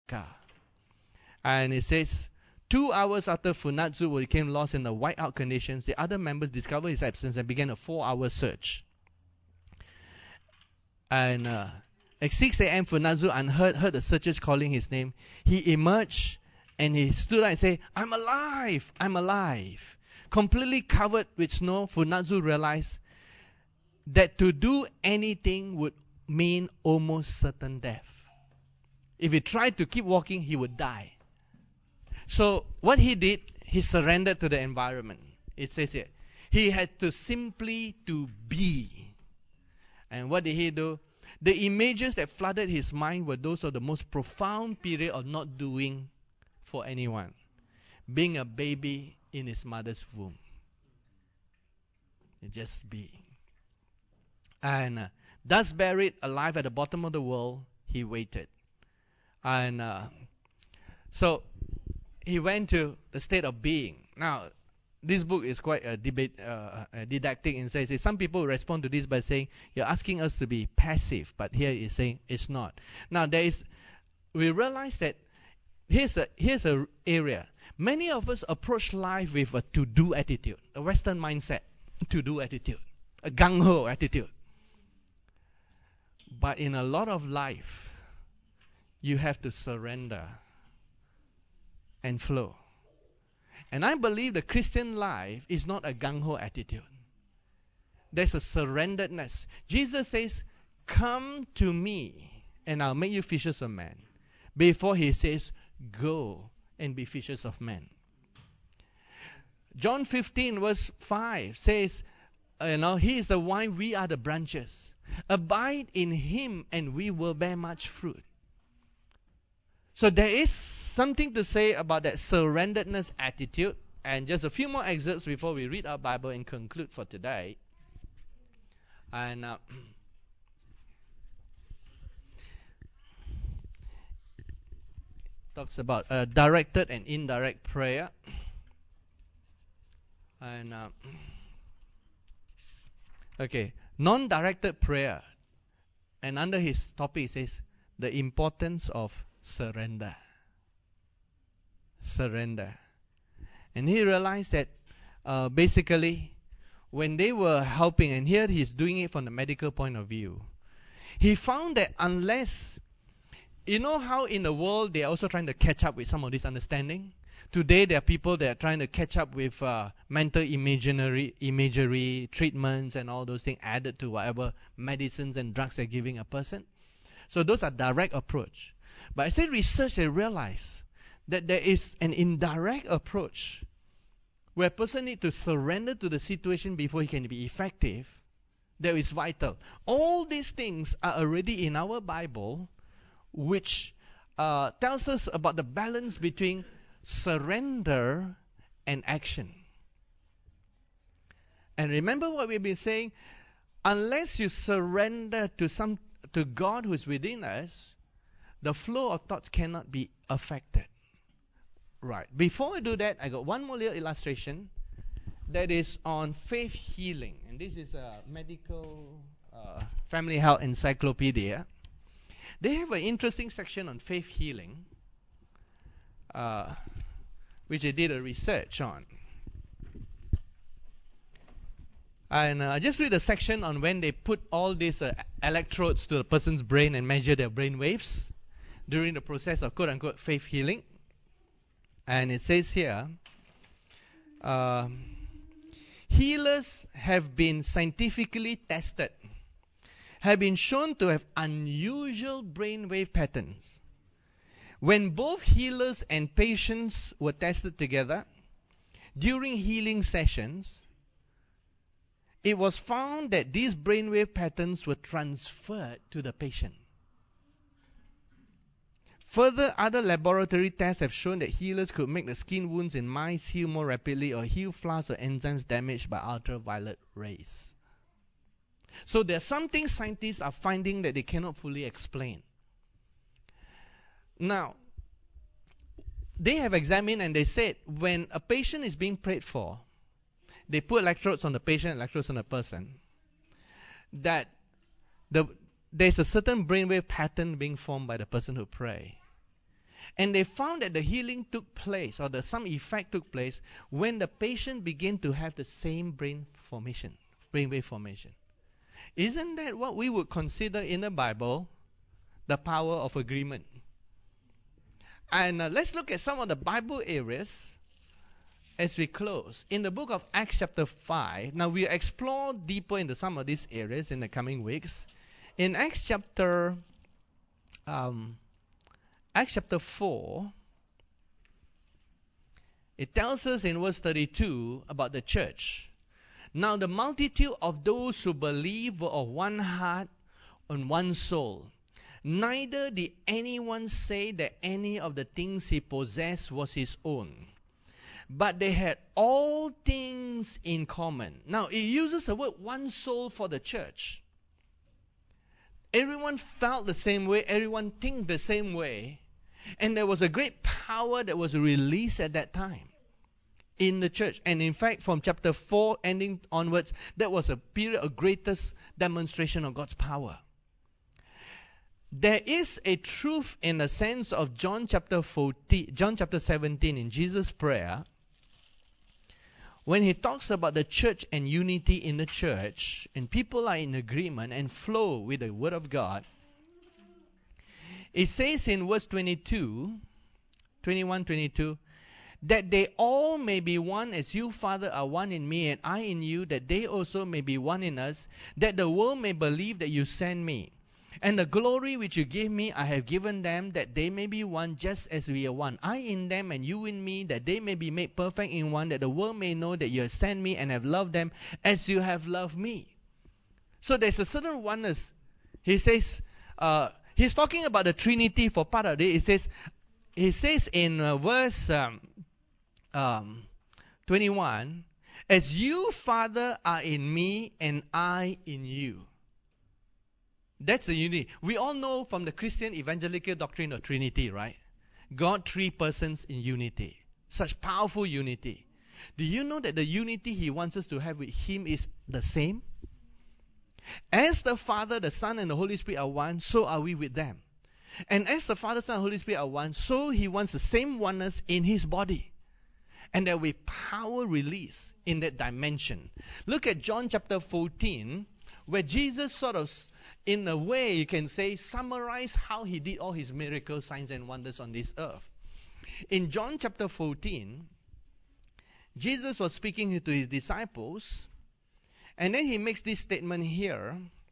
car. And it says, 2 hours after Funatsu became lost in the whiteout conditions, the other members discovered his absence and began a 4-hour search. And at 6 a.m., Funatsu heard the searchers calling his name. He emerged and he stood up and said, "I'm alive! I'm alive!" Completely covered with snow, Funatsu realized that to do anything would mean almost certain death. If he tried to keep walking, he would die. So what he did, he surrendered to the environment. It says here, he had to simply to be. And what did he do? The images that flooded his mind were those of the most profound period of not doing for anyone. Being a baby in his mother's womb. Just be. And thus buried alive at the bottom of the world, he waited. And so he went to the state of being. Now, this book is quite didactic in says some people respond to this by saying, you're asking us to be passive, but here it's saying it's not. Now, we realize that here's a area. Many of us approach life with a to-do attitude, a Western mindset, to-do attitude, a gung-ho attitude. But in a lot of life, you have to surrender and flow. And I believe the Christian life is not a gung-ho attitude. There's a surrenderedness. Jesus says, "Come to me, and I'll make you fishers of men." Before he says, "Go and be fishers of men." John 15 verse 5 says, he is the vine, we are the branches. Abide in him and we will bear much fruit. So there is something to say about that surrenderedness attitude. And just a few more excerpts before we read our Bible and conclude for today. And talks about directed and indirect prayer. And non-directed prayer. And under his topic it says the importance of surrender. Surrender. And he realized that basically when they were helping, and here he's doing it from the medical point of view, he found that unless, you know how in the world they are also trying to catch up with some of this understanding? Today there are people that are trying to catch up with mental imagery treatments and all those things added to whatever medicines and drugs they're giving a person. So those are direct approach. But I said research, they realize that there is an indirect approach where a person needs to surrender to the situation before he can be effective. That is vital. All these things are already in our Bible, which tells us about the balance between surrender and action. And remember what we've been saying, unless you surrender to God who is within us, the flow of thoughts cannot be affected. Right. Before I do that, I got one more little illustration that is on faith healing. And this is a medical family health encyclopedia. They have an interesting section on faith healing, which they did a research on. And I just read a section on when they put all these electrodes to a person's brain and measure their brain waves during the process of quote-unquote faith healing. And it says here, healers have been scientifically tested, have been shown to have unusual brainwave patterns. When both healers and patients were tested together during healing sessions, it was found that these brainwave patterns were transferred to the patient. Further, other laboratory tests have shown that healers could make the skin wounds in mice heal more rapidly or heal flasks or enzymes damaged by ultraviolet rays. So there are some things scientists are finding that they cannot fully explain. Now, they have examined and they said when a patient is being prayed for, they put electrodes on the patient, electrodes on the person, that there's a certain brainwave pattern being formed by the person who pray. And they found that the healing took place, or some effect took place, when the patient began to have the same brainwave formation. Isn't that what we would consider in the Bible the power of agreement? And let's look at some of the Bible areas as we close. In the book of Acts chapter 5, now we'll explore deeper into some of these areas in the coming weeks. In Acts chapter 4, it tells us in verse 32 about the church. Now the multitude of those who believed were of one heart and one soul. Neither did anyone say that any of the things he possessed was his own, but they had all things in common. Now it uses the word one soul for the church. Everyone felt the same way, everyone think the same way, and there was a great power that was released at that time in the church. And in fact, from chapter 4 ending onwards, that was a period of greatest demonstration of God's power. There is a truth in the sense of John chapter 17 in Jesus' prayer, when he talks about the church and unity in the church, and people are in agreement and flow with the word of God. It says in verse 21, 22, that they all may be one as you, Father, are one in me and I in you, that they also may be one in us, that the world may believe that you sent me. And the glory which you gave me I have given them, that they may be one just as we are one. I in them and you in me, that they may be made perfect in one, that the world may know that you have sent me and have loved them as you have loved me. So there's a certain oneness. He says, he's talking about the Trinity for part of it. He says in verse 21, as you, Father, are in me and I in you. That's the unity. We all know from the Christian evangelical doctrine of Trinity, right? God, three persons in unity. Such powerful unity. Do you know that the unity he wants us to have with him is the same? As the Father, the Son, and the Holy Spirit are one, so are we with them. And as the Father, Son, and Holy Spirit are one, so he wants the same oneness in his body. And there will be power release in that dimension. Look at John chapter 14, where Jesus sort of, in a way, you can say, summarize how he did all his miracles, signs, and wonders on this earth. In John chapter 14, Jesus was speaking to his disciples, and then he makes this statement here,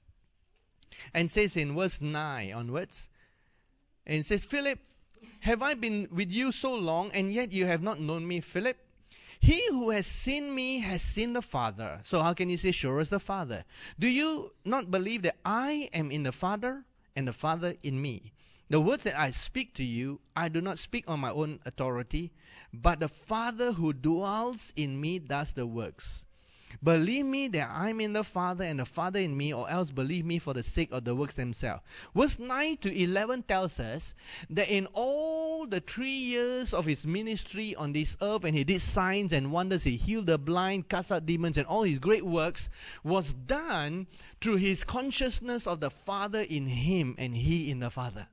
and says in verse 9 onwards, and says, Philip, have I been with you so long, and yet you have not known me, Philip? He who has seen me has seen the Father. So how can you say, sure as the Father? Do you not believe that I am in the Father, and the Father in me? The words that I speak to you, I do not speak on my own authority, but the Father who dwells in me does the works. Believe me that I'm in the Father and the Father in me, or else believe me for the sake of the works themselves. Verse 9 to 11 tells us that in all the 3 years of his ministry on this earth, and he did signs and wonders, he healed the blind, cast out demons, and all his great works was done through his consciousness of the Father in him and he in the Father.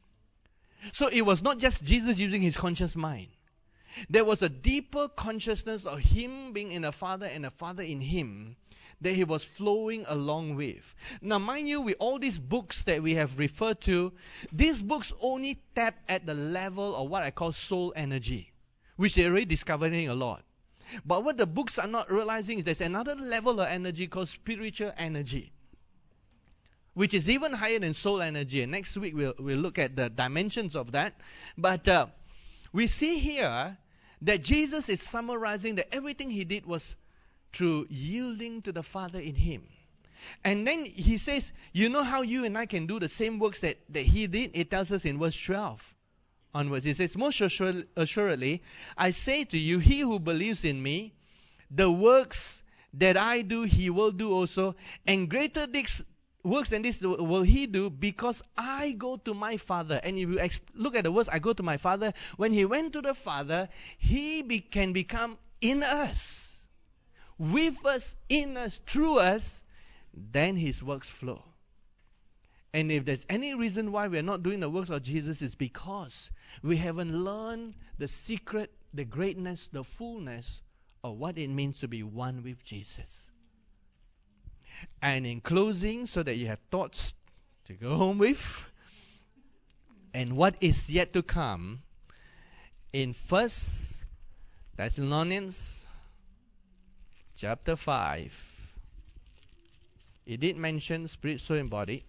So it was not just Jesus using his conscious mind. There was a deeper consciousness of him being in the Father and the Father in him that he was flowing along with. Now, mind you, with all these books that we have referred to, these books only tap at the level of what I call soul energy, which they're already discovering a lot. But what the books are not realizing is there's another level of energy called spiritual energy, which is even higher than soul energy. And next week we'll look at the dimensions of that. But we see here that Jesus is summarizing that everything he did was through yielding to the Father in him. And then he says, you know how you and I can do the same works that he did? It tells us in verse 12 onwards. He says, most assuredly, I say to you, he who believes in me, the works that I do, he will do also, and greater works than this will he do, because I go to my Father. And if you look at the words, I go to my Father, when he went to the Father, he can become in us, with us, in us, through us, then his works flow. And if there's any reason why we are not doing the works of Jesus, it's because we haven't learned the secret, the greatness, the fullness of what it means to be one with Jesus. And in closing, so that you have thoughts to go home with, and what is yet to come, in 1 Thessalonians chapter 5, it did mention spirit, soul, and body.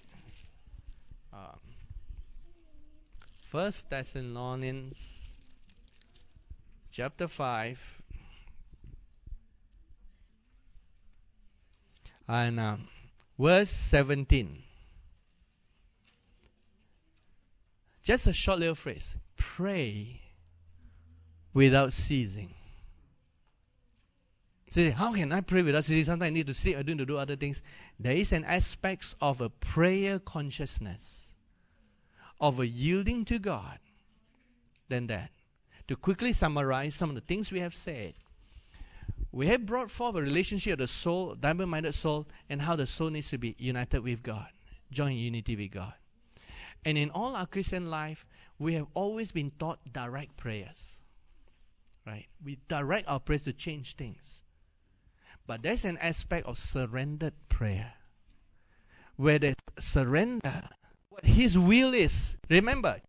1 Thessalonians chapter 5 and verse 17. Just a short little phrase. Pray without ceasing. So how can I pray without ceasing? Sometimes I need to sleep, I need to do other things. There is an aspect of a prayer consciousness, of a yielding to God, than that. To quickly summarize some of the things we have said, we have brought forth a relationship of the soul, diamond-minded soul, and how the soul needs to be united with God, joint unity with God. And in all our Christian life, we have always been taught direct prayers. Right? We direct our prayers to change things. But there's an aspect of surrendered prayer, where there's surrender. What His will is. Remember,